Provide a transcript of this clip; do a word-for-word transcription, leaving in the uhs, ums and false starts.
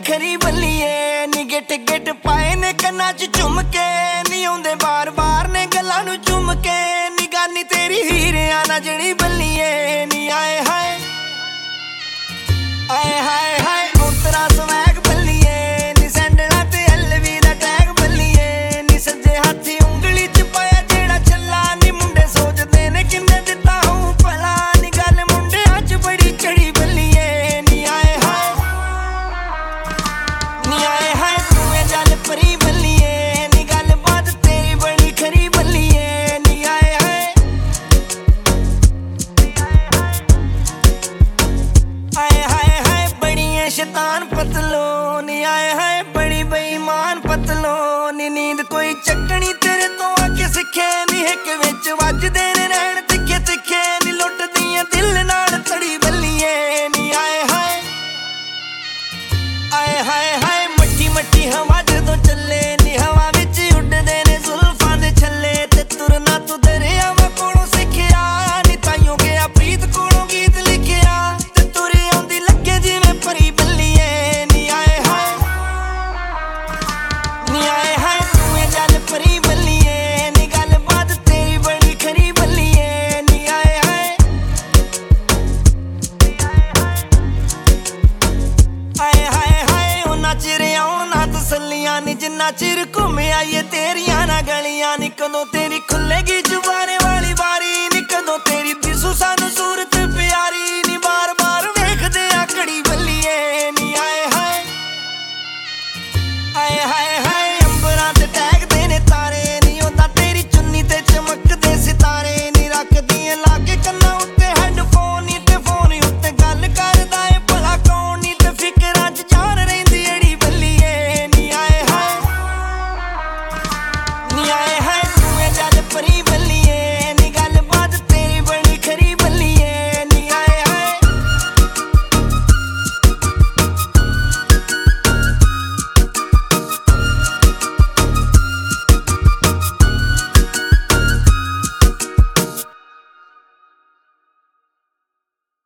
खरी बल्लिए नी Git Git पाए ने कन्ना च झुमके नी आउंदे बार बार ने गल्लां नूं चुम के नी गानी तेरी हीरियां ना जड़ी बल्लिए नी आए हाय आए हाय हाय उतरा स्वैग बल्लिए नी सैंडलां ते एलवी दा टैग बल्लिए नी सज्जे हाथी उंगली च पाया जेड़ा छल्ला नी मुंडे सोचदे ने किन्ने दित्ता हूं भला नी गल मुंडियां च बड़ी चढ़ी बल्लिए नी आए हाय नी आए हाय तू ए जल परी बल्लिए नी गल बात तेरी बड़ी खरी बल्लिए नी आए हाय आए हाय हाय बड़ी शैतान पतलो नी आए हाय बड़ी बेईमान पतलो नी नींद कोई चकनी तेरे तो आके सिखे नी हिक विच वजदे ने नैन तिखे तिखे नी लुटदियां दिल नाल तड़ी बल्लिए नी आए हाय आए हाय हाय मट्टी मट्टी हवा जदों चले नी हवा विच उड़दे ने जुल्फां दे छल्ले ते तुरना तू दरियावां कोलों सिखिया नी ताइयों गया प्रीत कोलों गीत लिखिया ते तुरी आउंदी लगे जिवें परी बल्लिए नी आए हाय नी आए हाय तू ए जल परी बल्लिए नी गल बात तेरी बड़ी खरी बल्लिए नी आए हाय आए हाय हाय उन्ना चिर आउण ना तसल्लियां नी जिन्ना चिर घुम आईए तेरियां ना गलियां नी कदों तेरी खुलेगी जुबाने वाली बारी नी कदों तेरी दिसू सानू सूरत